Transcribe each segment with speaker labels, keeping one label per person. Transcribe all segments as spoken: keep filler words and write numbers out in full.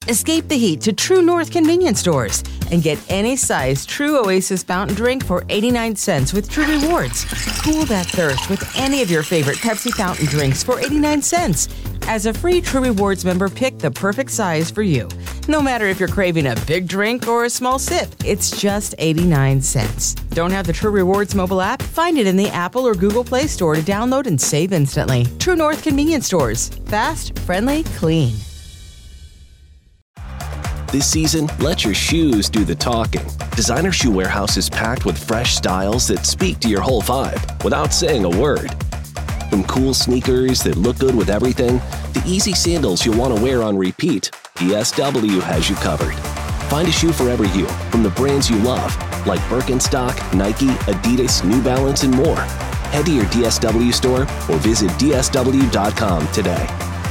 Speaker 1: Escape the heat to True North convenience stores and get any size True Oasis fountain drink for eighty-nine cents with True Rewards. Cool that thirst with any of your favorite Pepsi fountain drinks for eighty-nine cents. As a free True Rewards member, pick the perfect size for you. No matter if you're craving a big drink or a small sip, it's just eighty-nine cents. Don't have the True Rewards mobile app? Find it in the Apple or Google Play Store to download and save instantly. True North convenience stores. Fast, friendly, clean.
Speaker 2: This season, let your shoes do the talking. Designer Shoe Warehouse is packed with fresh styles that speak to your whole vibe without saying a word. From cool sneakers that look good with everything, to easy sandals you'll want to wear on repeat, D S W has you covered. Find a shoe for every you from the brands you love, like Birkenstock, Nike, Adidas, New Balance, and more. Head to your D S W store or visit D S W dot com today.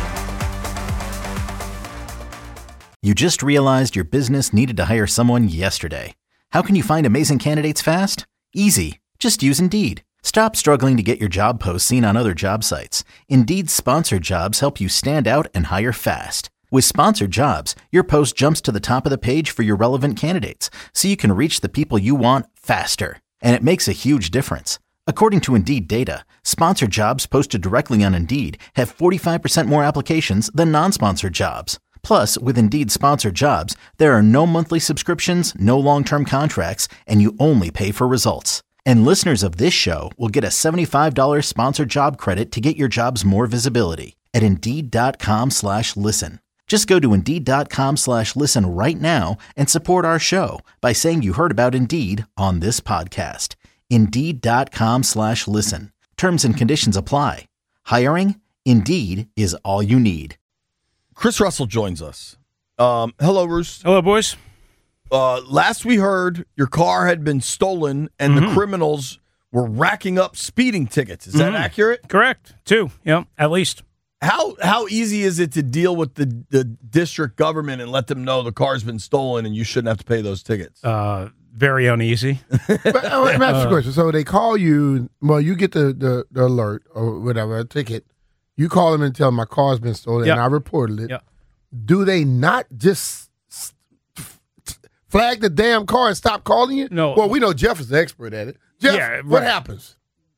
Speaker 3: You just realized your business needed to hire someone yesterday. How can you find amazing candidates fast? Easy. Just use Indeed. Stop struggling to get your job posts seen on other job sites. Indeed's sponsored jobs help you stand out and hire fast. With sponsored jobs, your post jumps to the top of the page for your relevant candidates, so you can reach the people you want faster. And it makes a huge difference. According to Indeed data, sponsored jobs posted directly on Indeed have forty-five percent more applications than non-sponsored jobs. Plus, with Indeed sponsored jobs, there are no monthly subscriptions, no long-term contracts, and you only pay for results. And listeners of this show will get a seventy-five dollars sponsored job credit to get your jobs more visibility at Indeed.com slash listen. Just go to Indeed.com slash listen right now and support our show by saying you heard about Indeed on this podcast. Indeed.com slash listen. Terms and conditions apply. Hiring? Indeed is all you need.
Speaker 4: Chris Russell joins us. Um, hello, Bruce.
Speaker 5: Hello, boys.
Speaker 4: Uh, last we heard, your car had been stolen and mm-hmm. the criminals were racking up speeding tickets. Is mm-hmm. that accurate?
Speaker 5: Correct. Two, yeah, at least.
Speaker 4: How how easy is it to deal with the, the district government and let them know the car's been stolen and you shouldn't have to pay those tickets?
Speaker 5: Uh, very uneasy.
Speaker 6: but, uh, let me ask you a question. So they call you, well, you get the, the, the alert or whatever, a ticket. You call them and tell them my car's been stolen
Speaker 5: yep.
Speaker 6: and I reported it.
Speaker 5: Yep.
Speaker 6: Do they not just flag the damn car and stop calling you?
Speaker 5: No.
Speaker 6: Well, we know Jeff is the expert at it. Jeff,
Speaker 5: yeah, right.
Speaker 6: what happens?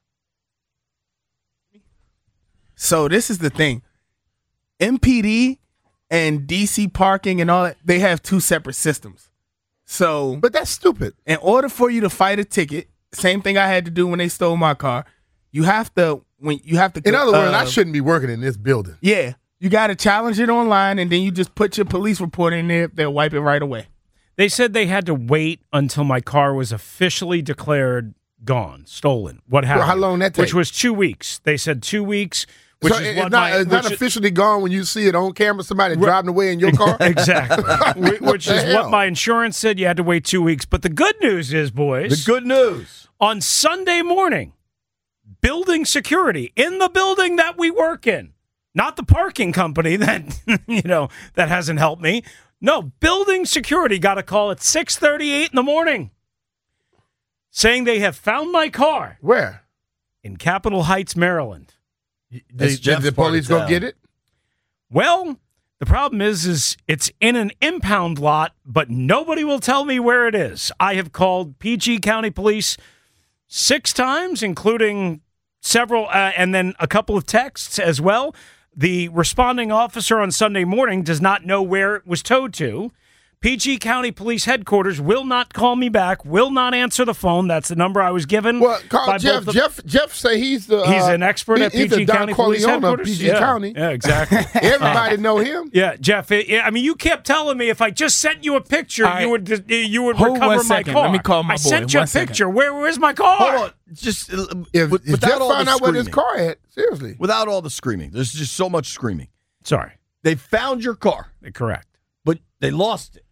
Speaker 7: So this is the thing. M P D and D C parking and all that, they have two separate systems. So,
Speaker 6: but that's stupid.
Speaker 7: In order for you to fight a ticket, same thing I had to do when they stole my car, you have to when you have to
Speaker 6: In other words,
Speaker 7: uh,
Speaker 6: I shouldn't be working in this building.
Speaker 7: Yeah. You got to challenge it online, and then you just put your police report in there. They'll wipe it right away.
Speaker 5: They said they had to wait until my car was officially declared gone, stolen. What happened?
Speaker 6: Well, how long that take?
Speaker 5: Which was two weeks. They said two weeks. Which
Speaker 6: so
Speaker 5: is
Speaker 6: it's
Speaker 5: what
Speaker 6: not,
Speaker 5: my,
Speaker 6: it's not
Speaker 5: which
Speaker 6: officially gone when you see it on camera, somebody right. driving away in your car?
Speaker 5: Exactly.
Speaker 6: I mean,
Speaker 5: which is
Speaker 6: hell?
Speaker 5: what my insurance said. You had to wait two weeks. But the good news is, boys.
Speaker 4: The good news.
Speaker 5: On Sunday morning, building security in the building that we work in. Not the parking company that, you know, that hasn't helped me. No, building security got a call at six thirty-eight in the morning saying they have found my car.
Speaker 6: Where?
Speaker 5: In Capitol Heights, Maryland.
Speaker 6: Did, did the police go get it?
Speaker 5: Well, the problem is, is it's in an impound lot, but nobody will tell me where it is. I have called P G County Police six times, including several, uh, and then a couple of texts as well. The responding officer on Sunday morning does not know where it was towed to. P G County Police Headquarters will not call me back, will not answer the phone. That's the number I was given.
Speaker 6: Well, call
Speaker 5: by
Speaker 6: Jeff.
Speaker 5: the,
Speaker 6: Jeff. Jeff say he's the. Uh,
Speaker 5: he's an expert
Speaker 6: he,
Speaker 5: at P G County Police Headquarters.
Speaker 6: P G
Speaker 5: yeah.
Speaker 6: County.
Speaker 5: Yeah, exactly.
Speaker 6: Everybody uh, know him.
Speaker 5: Yeah, Jeff. It, I mean, you kept telling me if I just sent you a picture, right. you would you would
Speaker 7: Hold
Speaker 5: recover
Speaker 7: one
Speaker 5: my
Speaker 7: second.
Speaker 5: car.
Speaker 7: Let me call my
Speaker 5: I
Speaker 7: boy.
Speaker 5: sent you
Speaker 7: one
Speaker 5: a
Speaker 7: second.
Speaker 5: picture. Where where's my car?
Speaker 4: Hold on. Just uh,
Speaker 6: if,
Speaker 4: with,
Speaker 6: if
Speaker 4: without
Speaker 6: Jeff
Speaker 4: all
Speaker 6: find
Speaker 4: the
Speaker 6: out where
Speaker 4: screaming.
Speaker 6: his car at, seriously.
Speaker 4: Without all the screaming, there's just so much screaming.
Speaker 5: Sorry,
Speaker 4: they found your car.
Speaker 5: Correct,
Speaker 4: but they lost it.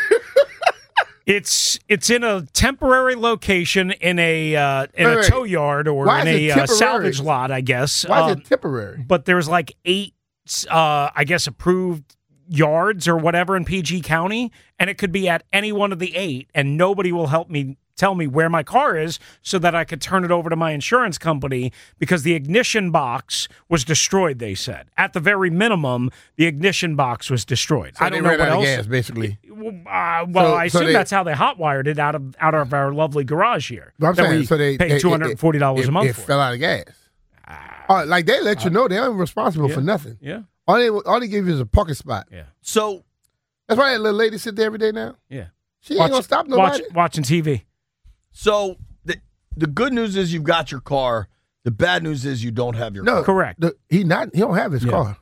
Speaker 5: It's it's in a temporary location in a uh, in
Speaker 6: wait,
Speaker 5: a
Speaker 6: wait.
Speaker 5: tow yard or
Speaker 6: Why
Speaker 5: in
Speaker 6: is
Speaker 5: a
Speaker 6: it
Speaker 5: uh, salvage lot, I guess.
Speaker 6: Why
Speaker 5: um,
Speaker 6: is it temporary?
Speaker 5: But there's like eight, uh, I guess, approved yards or whatever in P G County, and it could be at any one of the eight, and nobody will help me tell me where my car is so that I could turn it over to my insurance company because the ignition box was destroyed, they said. At the very minimum, the ignition box was destroyed.
Speaker 6: So
Speaker 5: I don't
Speaker 6: they
Speaker 5: know
Speaker 6: ran
Speaker 5: what
Speaker 6: out
Speaker 5: else.
Speaker 6: of gas, basically.
Speaker 5: Uh, well,
Speaker 6: So-
Speaker 5: I
Speaker 6: so
Speaker 5: assume
Speaker 6: they-
Speaker 5: that's how they hotwired it out of out of our lovely garage here.
Speaker 6: But I'm
Speaker 5: that
Speaker 6: saying,
Speaker 5: we
Speaker 6: so they
Speaker 5: pay
Speaker 6: they-
Speaker 5: two hundred forty dollars
Speaker 6: it,
Speaker 5: a month
Speaker 6: It
Speaker 5: for.
Speaker 6: fell out of gas. Uh, like they let you know they're responsible
Speaker 5: yeah.
Speaker 6: for nothing.
Speaker 5: Yeah,
Speaker 6: All they all they give you is a parking spot.
Speaker 5: yeah,
Speaker 4: So
Speaker 6: That's why that little lady sit there every day now.
Speaker 5: yeah.
Speaker 6: She ain't gonna stop
Speaker 5: watch,
Speaker 6: nobody.
Speaker 5: watching T V.
Speaker 4: so the the good news is you've got your car. The bad news is you don't have your
Speaker 6: No,
Speaker 4: car.
Speaker 5: Correct.
Speaker 6: The, he not. He don't have his
Speaker 5: Yeah.
Speaker 6: car.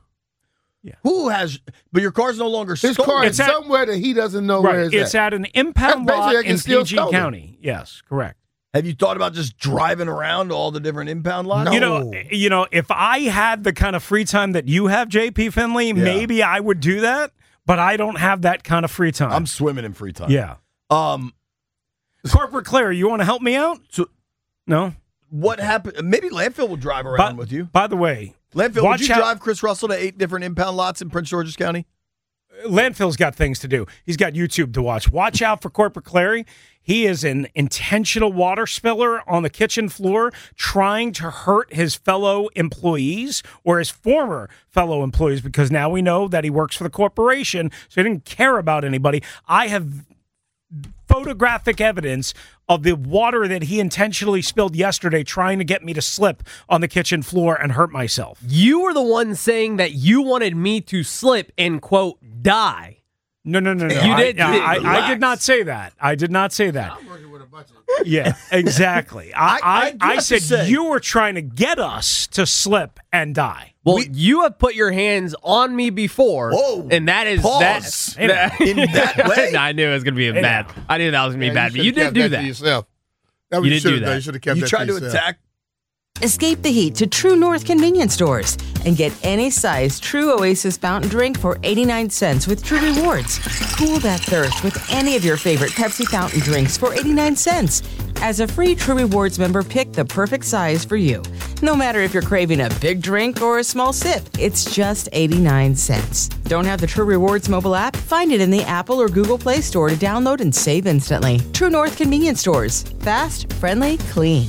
Speaker 4: Who has? But your car's no longer
Speaker 6: His
Speaker 4: stolen.
Speaker 6: car is
Speaker 5: It's at-
Speaker 6: somewhere that he doesn't know where
Speaker 5: Right,
Speaker 6: it's,
Speaker 5: it's
Speaker 6: at.
Speaker 5: at an impound
Speaker 6: That's
Speaker 5: lot
Speaker 6: basically like
Speaker 5: in
Speaker 6: it's still
Speaker 5: P G
Speaker 6: stolen.
Speaker 5: County. Yes, correct.
Speaker 4: Have you thought about just driving around to all the different impound lots?
Speaker 6: No.
Speaker 5: You know, you know, if I had the kind of free time that you have, J P Finley, maybe I would do that. But I don't have that kind of free time.
Speaker 4: I'm swimming in free time.
Speaker 5: yeah.
Speaker 4: Um.
Speaker 5: Corporate Claire, you want to help me out?
Speaker 4: So
Speaker 5: No.
Speaker 4: what happened? Maybe Landfill will drive around with you.
Speaker 5: By the way,
Speaker 4: Landfill,
Speaker 5: watch
Speaker 4: would you
Speaker 5: out-
Speaker 4: drive Chris Russell to eight different impound lots in Prince George's County?
Speaker 5: Landfill's got things to do. He's got YouTube to watch. Watch out for Corporate Clary. He is an intentional water spiller on the kitchen floor trying to hurt his fellow employees or his former fellow employees because now we know that he works for the corporation, so he didn't care about anybody. I have photographic evidence of the water that he intentionally spilled yesterday trying to get me to slip on the kitchen floor and hurt myself.
Speaker 8: You were the one saying that you wanted me to slip and, quote, die.
Speaker 5: No, no, no, no.
Speaker 8: You
Speaker 5: I,
Speaker 8: did-
Speaker 5: I,
Speaker 8: you
Speaker 5: I,
Speaker 8: did.
Speaker 5: I did not say that. I did not say that.
Speaker 6: I'm working with a bunch of.
Speaker 5: Yeah, exactly. I,
Speaker 4: I- I
Speaker 5: I,
Speaker 4: do
Speaker 5: I,
Speaker 4: have to
Speaker 5: said
Speaker 4: say-
Speaker 5: you were trying to get us to slip and die.
Speaker 8: Well, you have put your hands on me before,
Speaker 4: Whoa.
Speaker 8: and that is
Speaker 4: Pause.
Speaker 8: that.
Speaker 4: In that way?
Speaker 8: No, I knew it was going to be
Speaker 5: Hey,
Speaker 8: bad.
Speaker 5: now.
Speaker 8: I knew that was going to be
Speaker 6: Yeah,
Speaker 8: bad, but you
Speaker 6: should've
Speaker 8: did
Speaker 6: kept
Speaker 8: do
Speaker 6: that
Speaker 8: that.
Speaker 6: to yourself. That was
Speaker 8: You
Speaker 6: you
Speaker 8: did
Speaker 6: should
Speaker 8: do
Speaker 6: have done.
Speaker 8: that.
Speaker 6: You should have kept
Speaker 4: You
Speaker 6: that
Speaker 4: tried to
Speaker 6: yourself.
Speaker 4: attack.
Speaker 1: Escape the heat to True North convenience stores and get any size True Oasis fountain drink for eighty-nine cents with True Rewards. Cool that thirst with any of your favorite Pepsi fountain drinks for eighty-nine cents. As a free True Rewards member, pick the perfect size for you. No matter if you're craving a big drink or a small sip, it's just eighty-nine cents. Don't have the True Rewards mobile app? Find it in the Apple or Google Play Store to download and save instantly. True North convenience stores. Fast, friendly, clean.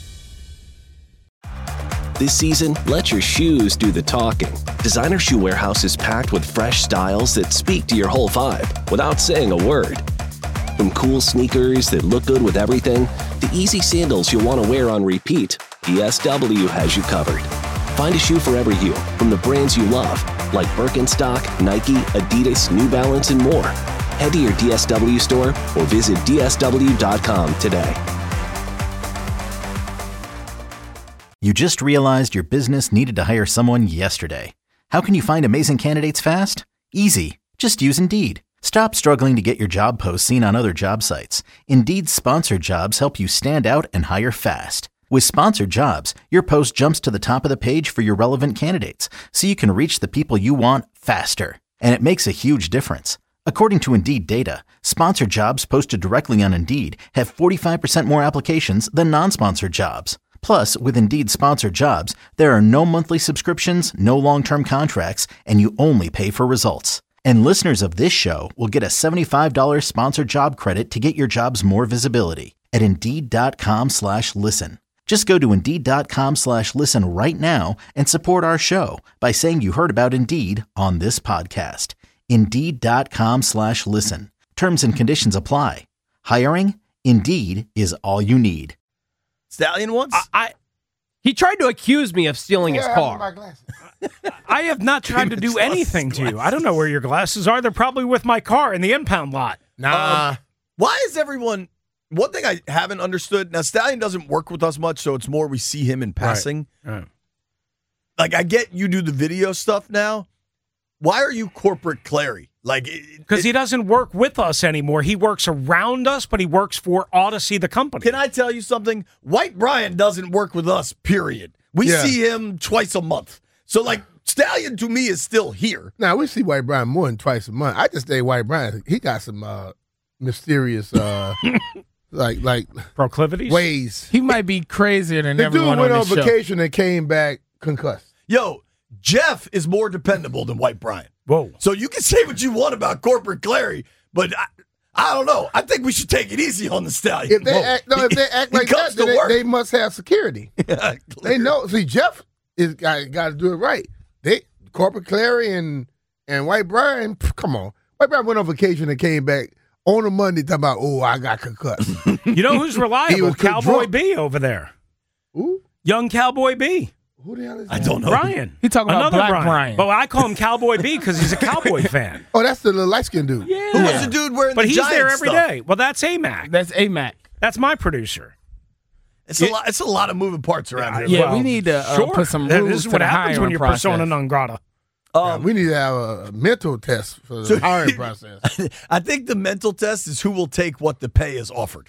Speaker 2: This season, let your shoes do the talking. Designer Shoe Warehouse is packed with fresh styles that speak to your whole vibe without saying a word. From cool sneakers that look good with everything, to easy sandals you'll want to wear on repeat, D S W has you covered. Find a shoe for every you from the brands you love, like Birkenstock, Nike, Adidas, New Balance, and more. Head to your D S W store or visit D S W dot com today.
Speaker 3: You just realized your business needed to hire someone yesterday. How can you find amazing candidates fast? Easy. Just use Indeed. Stop struggling to get your job posts seen on other job sites. Indeed's sponsored jobs help you stand out and hire fast. With sponsored jobs, your post jumps to the top of the page for your relevant candidates, so you can reach the people you want faster. And it makes a huge difference. According to Indeed data, sponsored jobs posted directly on Indeed have forty-five percent more applications than non-sponsored jobs. Plus, with Indeed sponsored jobs, there are no monthly subscriptions, no long-term contracts, and you only pay for results. And listeners of this show will get a seventy-five dollars sponsored job credit to get your jobs more visibility at Indeed.com slash listen. Just go to Indeed.com slash listen right now and support our show by saying you heard about Indeed on this podcast. Indeed.com slash listen. Terms and conditions apply. Hiring? Indeed is all you need.
Speaker 4: Stallion once?
Speaker 5: I, I
Speaker 8: He tried to accuse me of stealing his
Speaker 6: Yeah, I have my
Speaker 8: car.
Speaker 6: glasses.
Speaker 5: I have not tried to do anything to you. I don't know where your glasses are. They're probably with my car in the impound lot.
Speaker 6: Nah.
Speaker 4: Um, why is everyone... One thing I haven't understood... Now, Stallion doesn't work with us much, so it's more we see him in passing.
Speaker 5: Right.
Speaker 4: Like, I get you do the video stuff now. Why are you corporate Clary? Like,
Speaker 5: Because he doesn't work with us anymore. He works around us, but he works for Odyssey, the company.
Speaker 4: Can I tell you something? White Brian doesn't work with us, period. We
Speaker 6: Yeah.
Speaker 4: see him twice a month. So, like, Stallion to me is still here.
Speaker 6: Now we see White Brian more than twice a month. I just say White Brian. He got some uh, mysterious, uh, like like
Speaker 5: Proclivities?
Speaker 6: ways.
Speaker 7: He might be crazier than
Speaker 6: The dude
Speaker 7: everyone
Speaker 6: went
Speaker 7: on
Speaker 6: on
Speaker 7: this show.
Speaker 6: vacation and came back concussed.
Speaker 4: Yo, Jeff is more dependable than White Brian.
Speaker 5: Whoa.
Speaker 4: So you can say what you want about corporate Clary, but I, I don't know. I think we should take it easy on the stallion.
Speaker 6: If they
Speaker 4: Whoa.
Speaker 6: act, no, if they act
Speaker 4: He
Speaker 6: like
Speaker 4: comes
Speaker 6: that, then
Speaker 4: to
Speaker 6: they,
Speaker 4: work.
Speaker 6: they must have security.
Speaker 4: Yeah,
Speaker 6: They know. See, Jeff is got, got to do it right. They Corporate Clary and and White Brian. pff, Come on, White Brian went on vacation and came back on a Monday talking about, oh, I got concussed.
Speaker 5: You know who's
Speaker 6: He
Speaker 5: reliable?
Speaker 6: was
Speaker 5: Cowboy
Speaker 6: drunk.
Speaker 5: B over there.
Speaker 6: Ooh,
Speaker 5: Young Cowboy B.
Speaker 6: who the hell is that?
Speaker 4: I don't know.
Speaker 5: Brian.
Speaker 7: He talking about
Speaker 5: Another
Speaker 7: Black
Speaker 5: Brian.
Speaker 7: Brian.
Speaker 5: But I call him Cowboy B because he's a Cowboy fan.
Speaker 6: Oh, that's the little light skinned dude.
Speaker 5: Yeah.
Speaker 4: Who was the dude wearing
Speaker 5: But
Speaker 4: the
Speaker 5: he's
Speaker 4: Giants
Speaker 5: there every
Speaker 4: stuff?
Speaker 5: day. Well, that's A-Mac.
Speaker 7: That's A-Mac.
Speaker 5: That's my producer.
Speaker 4: It's a lot. It's a lot of moving parts around here.
Speaker 7: Yeah,
Speaker 4: bro.
Speaker 7: we need to uh,
Speaker 5: Sure.
Speaker 7: put some
Speaker 5: This
Speaker 7: rules
Speaker 5: is
Speaker 7: to
Speaker 5: what
Speaker 7: the
Speaker 5: happens when
Speaker 7: hiring
Speaker 5: you're
Speaker 7: process.
Speaker 5: persona non grata.
Speaker 6: Yeah, we need to have a, a mental test for the
Speaker 4: So-
Speaker 6: hiring process.
Speaker 4: I think the mental test is who will take what the pay is offered.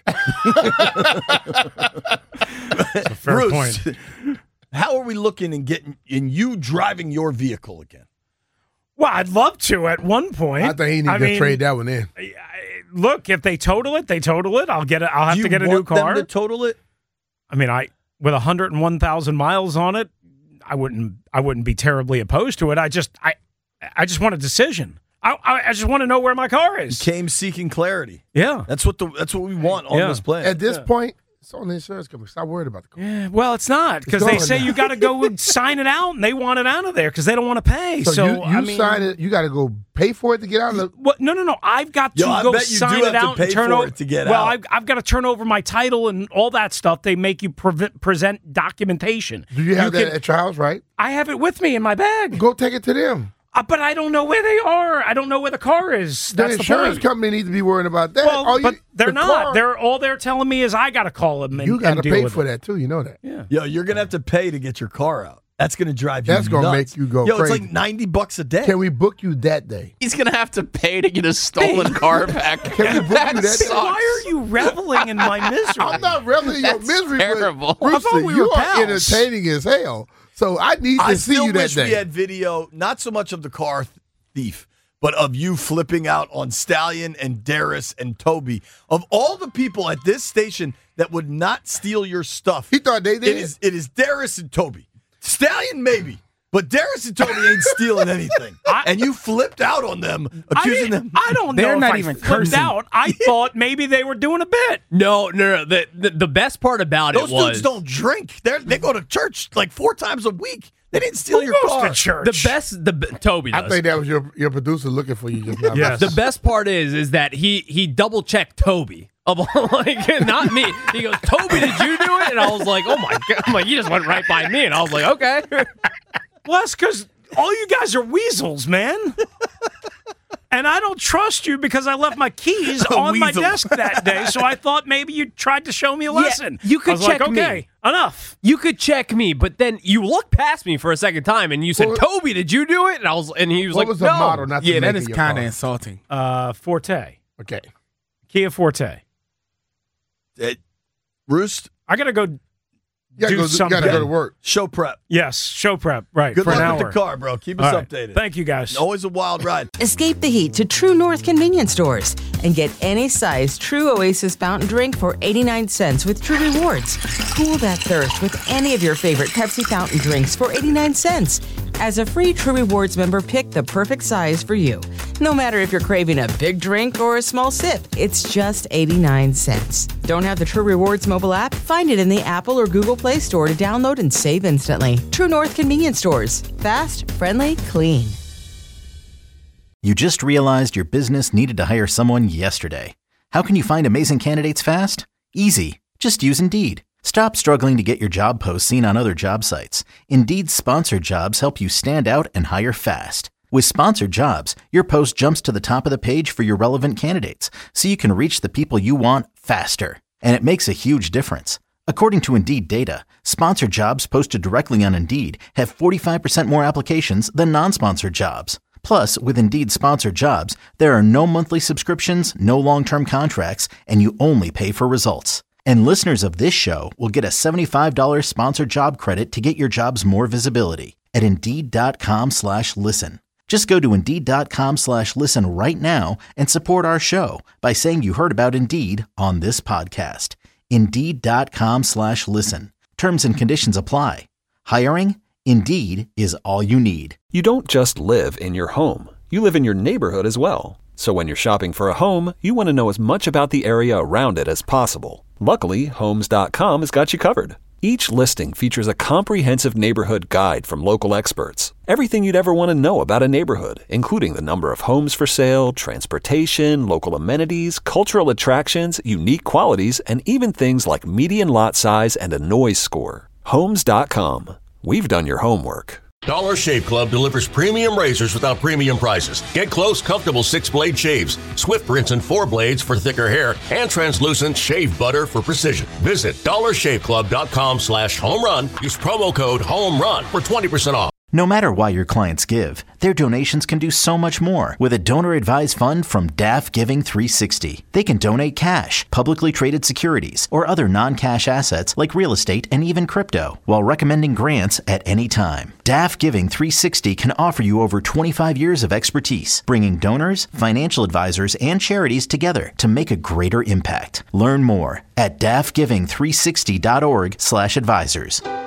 Speaker 5: Fair
Speaker 4: Bruce,
Speaker 5: point.
Speaker 4: how are we looking in getting in you driving your vehicle again?
Speaker 5: Well, I'd love to at one point.
Speaker 6: I think he needs
Speaker 5: I
Speaker 6: to
Speaker 5: mean,
Speaker 6: trade that one in.
Speaker 5: I- Look, if they total it, they total it. I'll get it. I'll have
Speaker 4: Do
Speaker 5: to
Speaker 4: you
Speaker 5: get a
Speaker 4: want
Speaker 5: new car.
Speaker 4: them to total it?
Speaker 5: I mean, I with one hundred one thousand miles on it, I wouldn't. I wouldn't be terribly opposed to it. I just, I, I just want a decision. I, I, I just want to know where my car is.
Speaker 4: Came seeking clarity.
Speaker 5: Yeah.
Speaker 4: That's what the that's what we want on
Speaker 5: Yeah.
Speaker 4: this plan.
Speaker 6: At this point, it's on the insurance company. Stop worried about the car.
Speaker 5: Yeah, well, it's not because
Speaker 6: It's
Speaker 5: they
Speaker 6: gone
Speaker 5: say
Speaker 6: now.
Speaker 5: you got to go and sign it out, and they want it out of there because they don't want to pay. So,
Speaker 6: So, you, you
Speaker 5: I mean,
Speaker 6: sign it. You got to go pay for it to get out of the.
Speaker 5: What? No, no, no. I've got to
Speaker 4: Yo, I
Speaker 5: go
Speaker 4: bet you
Speaker 5: sign
Speaker 4: do
Speaker 5: it
Speaker 4: have to
Speaker 5: out
Speaker 4: pay
Speaker 5: and turn
Speaker 4: for
Speaker 5: over
Speaker 4: it to get
Speaker 5: well,
Speaker 4: out.
Speaker 5: I've, I've got to turn over my title and all that stuff. They make you pre- present documentation.
Speaker 6: Do you have that
Speaker 5: can-
Speaker 6: at your house, right?
Speaker 5: I have it with me in my bag,
Speaker 6: Go take it to them.
Speaker 5: uh, but I don't know where they are. I don't know where the car is.
Speaker 6: The
Speaker 5: That's the,
Speaker 6: insurance
Speaker 5: point.
Speaker 6: company needs to be worrying about that.
Speaker 5: Well,
Speaker 6: All you-
Speaker 5: but they're
Speaker 6: the
Speaker 5: not.
Speaker 6: car,
Speaker 5: They're all they're telling me is I got to call them and
Speaker 6: you got to
Speaker 5: and deal
Speaker 6: pay
Speaker 5: with
Speaker 6: for
Speaker 5: it.
Speaker 6: that too. You know that.
Speaker 5: Yeah.
Speaker 4: Yo, you're gonna have to pay to get your car out. That's gonna drive you.
Speaker 6: That's gonna
Speaker 4: nuts.
Speaker 6: make you go
Speaker 4: Yo,
Speaker 6: crazy.
Speaker 4: it's like ninety bucks a day.
Speaker 6: Can we book you that day?
Speaker 9: He's gonna have to pay to get his stolen car back.
Speaker 6: Can we book
Speaker 9: that
Speaker 6: you that
Speaker 9: sucks.
Speaker 6: day?
Speaker 5: Why are you reveling in my misery?
Speaker 6: I'm not reveling in your
Speaker 9: That's
Speaker 6: misery,
Speaker 9: terrible.
Speaker 6: but
Speaker 5: I thought
Speaker 6: Brewster,
Speaker 5: we
Speaker 6: you
Speaker 5: were
Speaker 6: are
Speaker 5: pals.
Speaker 6: entertaining as hell. So I need to
Speaker 4: I
Speaker 6: see
Speaker 4: still
Speaker 6: you that
Speaker 4: wish
Speaker 6: day.
Speaker 4: we had video, not so much of the car thief, but of you flipping out on Stallion and Darius and Toby. Of all the people at this station that would not steal your stuff,
Speaker 6: He thought they did.
Speaker 4: it is it is Darius and Toby. Stallion maybe, but Darius and Toby ain't stealing anything. and you flipped out on them,
Speaker 5: I,
Speaker 4: accusing
Speaker 5: didn't-
Speaker 4: them.
Speaker 5: I don't
Speaker 7: They're
Speaker 5: know
Speaker 7: not
Speaker 5: if I
Speaker 7: even
Speaker 5: flipped
Speaker 7: cursing.
Speaker 5: out. I thought maybe they were doing a bit.
Speaker 8: No, no, no. The, the the best part about
Speaker 4: Those
Speaker 8: it was
Speaker 4: dudes don't drink. They they go to church like four times a week. They didn't steal
Speaker 5: Who
Speaker 4: your
Speaker 5: goes
Speaker 4: car.
Speaker 5: to church?
Speaker 8: the best. The be- Toby does.
Speaker 6: I think that was your your producer looking for you just now.
Speaker 5: Yes.
Speaker 8: The best part is is that he he double checked Toby. Of all, like not me. He goes, Toby, did you do it? And I was like, oh my god! I'm like, you just went right by me, and I was like, okay.
Speaker 5: Well, that's because all you guys are weasels, man. And I don't trust you because I left my keys
Speaker 4: A
Speaker 5: on my
Speaker 4: weasel.
Speaker 5: desk that day. So I thought maybe you tried to show me a lesson.
Speaker 8: you could
Speaker 5: I was
Speaker 8: check
Speaker 5: like,
Speaker 8: me.
Speaker 5: okay, enough.
Speaker 8: You could check me, but then you looked past me for a second time, and you said,
Speaker 6: What-
Speaker 8: Toby, did you do it? And I was, and he was
Speaker 6: What
Speaker 8: like,
Speaker 6: was the
Speaker 8: no.
Speaker 6: model? Not to
Speaker 7: Yeah, that
Speaker 6: make
Speaker 7: is
Speaker 6: in your
Speaker 7: kind of
Speaker 6: car?
Speaker 7: insulting.
Speaker 5: Uh, Forte,
Speaker 6: Okay.
Speaker 5: Kia Forte.
Speaker 4: Uh, Roost,
Speaker 5: I gotta go.
Speaker 6: You gotta,
Speaker 5: Do
Speaker 6: go, you
Speaker 5: something.
Speaker 6: gotta go to work.
Speaker 4: show prep.
Speaker 5: Yes, show prep. Right
Speaker 4: Good
Speaker 5: for an
Speaker 4: luck
Speaker 5: hour.
Speaker 4: with the car, bro. Keep us
Speaker 5: All right.
Speaker 4: updated.
Speaker 5: Thank you, guys.
Speaker 4: Always a wild ride.
Speaker 1: Escape the heat to True North convenience stores and get any size True Oasis fountain drink for eighty-nine cents with True Rewards. Cool that thirst with any of your favorite Pepsi fountain drinks for eighty-nine cents. As a free True Rewards member, pick the perfect size for you. No matter if you're craving a big drink or a small sip, it's just eighty-nine cents. Don't have the True Rewards mobile app? Find it in the Apple or Google Play Store to download and save instantly. True North convenience stores. Fast, friendly, clean.
Speaker 3: You just realized your business needed to hire someone yesterday. How can you find amazing candidates fast? Easy. Just use Indeed. Stop struggling to get your job posts seen on other job sites. Indeed's sponsored jobs help you stand out and hire fast. With sponsored jobs, your post jumps to the top of the page for your relevant candidates, so you can reach the people you want faster. And it makes a huge difference. According to Indeed data, sponsored jobs posted directly on Indeed have forty-five percent more applications than non-sponsored jobs. Plus, with Indeed sponsored jobs, there are no monthly subscriptions, no long-term contracts, and you only pay for results. And listeners of this show will get a seventy-five dollars sponsored job credit to get your jobs more visibility at Indeed.com slash listen. Just go to Indeed.com slash listen right now and support our show by saying you heard about Indeed on this podcast. Indeed.com slash listen. Terms and conditions apply. Hiring? Indeed is all you need.
Speaker 10: You don't just live in your home. You live in your neighborhood as well. So when you're shopping for a home, you want to know as much about the area around it as possible. Luckily, Homes dot com has got you covered. Each listing features a comprehensive neighborhood guide from local experts. Everything you'd ever want to know about a neighborhood, including the number of homes for sale, transportation, local amenities, cultural attractions, unique qualities, and even things like median lot size and a noise score. Homes dot com. We've done your homework.
Speaker 11: Dollar Shave Club delivers premium razors without premium prices. Get close, comfortable six-blade shaves, swift rinse and four blades for thicker hair, and translucent shave butter for precision. Visit dollar shave club dot com slash home run. Use promo code HOMERUN for twenty percent off.
Speaker 3: No matter why your clients give, their donations can do so much more with a donor-advised fund from D A F Giving three sixty. They can donate cash, publicly traded securities, or other non-cash assets like real estate and even crypto, while recommending grants at any time. D A F Giving three sixty can offer you over twenty-five years of expertise, bringing donors, financial advisors, and charities together to make a greater impact. Learn more at D A F giving three sixty dot org slash advisors.